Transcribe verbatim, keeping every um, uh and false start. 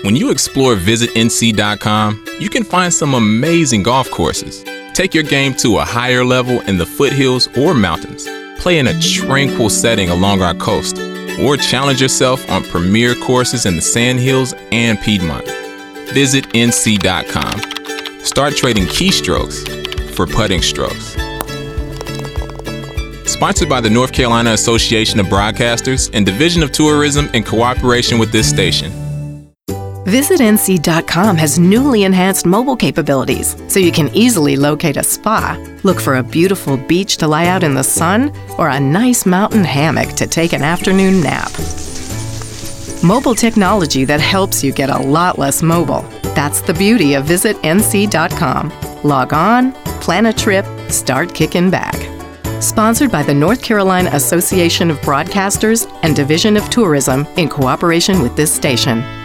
When you explore visit N C dot com, you can find some amazing golf courses. Take your game to a higher level in the foothills or mountains. Play in a tranquil setting along our coast, or challenge yourself on premier courses in the Sandhills and Piedmont. Visit N C dot com. Start trading keystrokes for putting strokes. Sponsored by the North Carolina Association of Broadcasters and Division of Tourism in cooperation with this station. Visit N C dot com has newly enhanced mobile capabilities, so you can easily locate a spa, look for a beautiful beach to lie out in the sun, or a nice mountain hammock to take an afternoon nap. Mobile technology that helps you get a lot less mobile. That's the beauty of Visit N C dot com. Log on, plan a trip, start kicking back. Sponsored by the North Carolina Association of Broadcasters and Division of Tourism in cooperation with this station.